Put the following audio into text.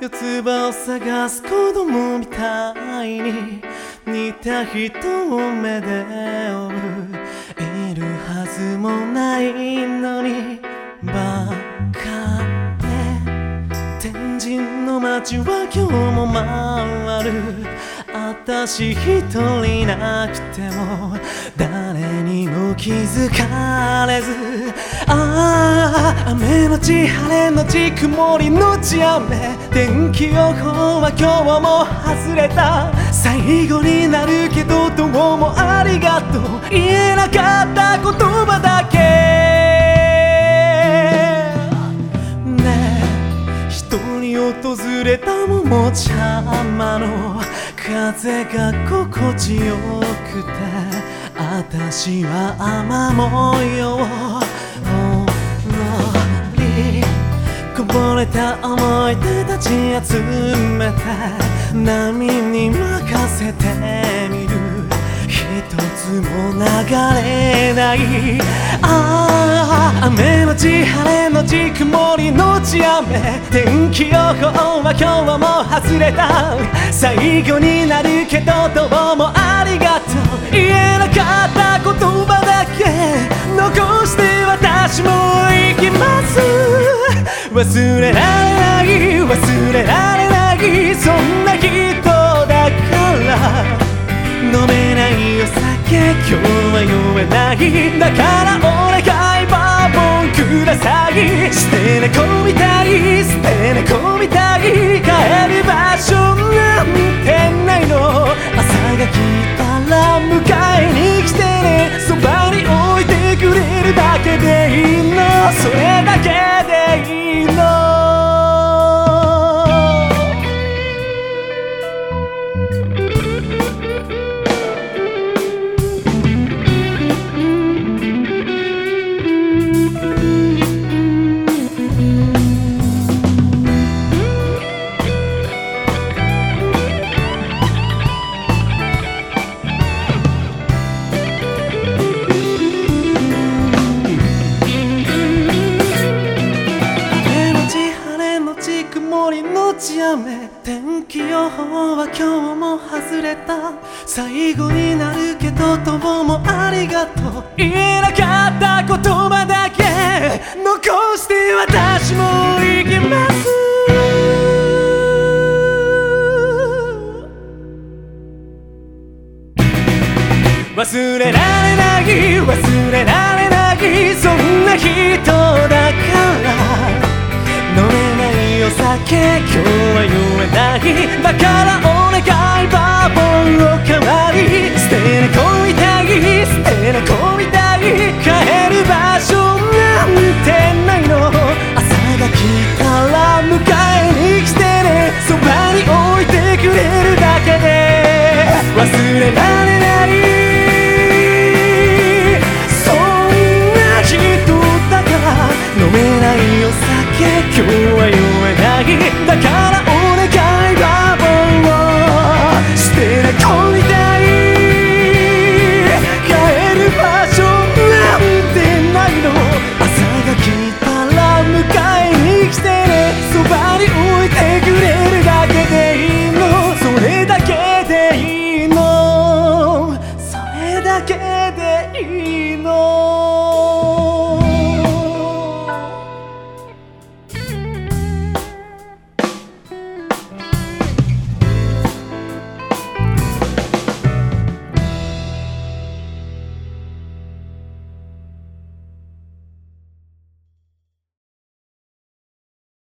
四つ葉を探す子供みたいに似た人を目で追う。いるはずもないのにバカで天神の街は今日も回る。私一人なくても誰にも気づかれず、雨のち晴れのち曇りのち雨、天気予報は今日も外れた。最後になるけどどうもありがとう言えなかった言葉だけね。人に訪れた桃ちゃまの風が心地よくて、私は雨模様ほりこぼれた思い出たち集めて波に任せてみる。一つも流れない。雨のち晴れのち曇りのち雨、天気予報は今日も外れた。最後になるけどどうもありがとう言えなかった言葉だけ残して私も行きます。忘れられない忘れられない、そんな人だから飲めないお酒今日は酔えない。だからお願いバーボンください。捨て猫みたい捨て猫みたい、帰る場所なんてないの。朝が来たら迎えに来てね、そばに置いてくれるだけでいいの、それだけでいいの。雨天気予報は今日も外れた。最後になるけどどうもありがとう言えなかった言葉だけ残して私も行きます。忘れられない忘れられない、そんな人だから飲めないお酒今日は酔えない。だからお願いバーボンおかわり。捨て猫みたい捨て猫みたい、帰る場所なんてないの。朝が来たら迎えに来てね、そばに置いてくれるだけで忘れられない。そんな人だから飲めないお酒今日は酔えない。だから